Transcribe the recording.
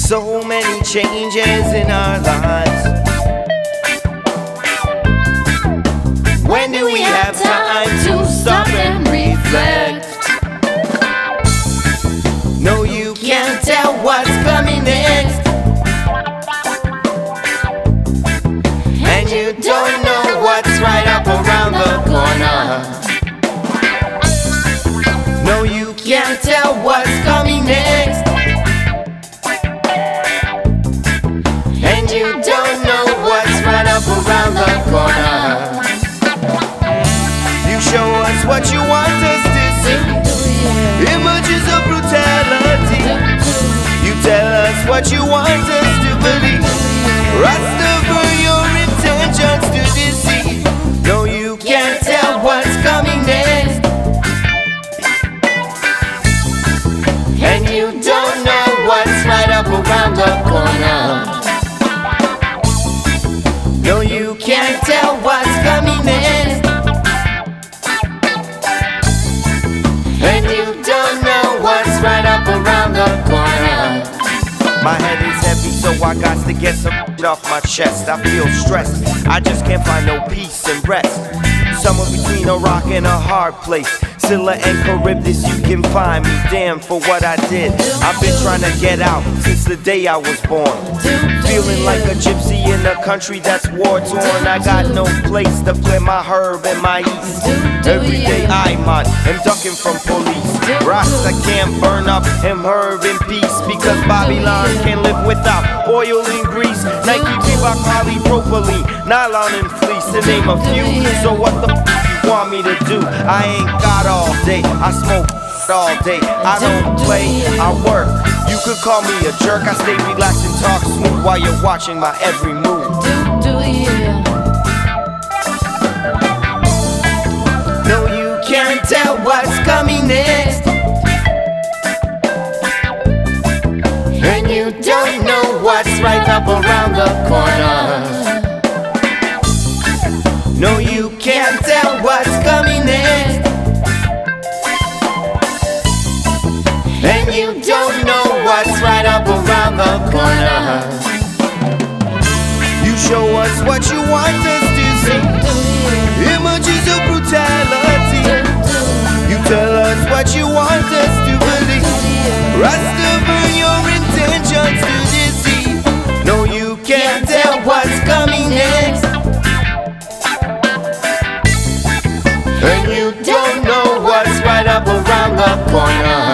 So many changes in our lives. When do we have time to stop and reflect? No, you can't tell what's coming next, and you don't know what's right up around the corner. No, you can't tell what's coming next, and you don't know what's right up around the corner. You show us what you want us to see, images of brutality. You tell us what you want us to believe, Rastafari your intentions to deceive. No, you can't tell what's coming next, and you don't know what's right up around the corner. No, you can't tell what's coming next, and you don't know what's right up around the corner. My head is heavy, so I got to get some off my chest. I feel stressed, I just can't find no peace and rest. Somewhere between a rock and a hard place, Scylla and Charybdis, you can find me. Damn for what I did, I've been trying to get out since the day I was born. Feeling like a gypsy in a country that's war-torn. I got no place to play my herb and my yeast. Every day I'm on, am ducking from police. Rasta can't burn up him herb in peace, because Babylon can't live without oil and grease. Nike, Reebok, polypropylene, nylon and fleece, to name a few. So what the you want me to do? I ain't got all day, I smoke all day. I don't play, I work. You could call me a jerk, I stay relaxed and talk smooth while you're watching my every move. No, you can't tell what's coming next, and you don't know what's right up around the corner. No, you can't tell what's coming next, and you don't know what's right up around the corner. You show us what you want us to see, images of brutality. You tell us what you want us to believe, Rastafari your intentions to deceive. No, you can't tell what's coming next, and you don't know what's right up around the corner.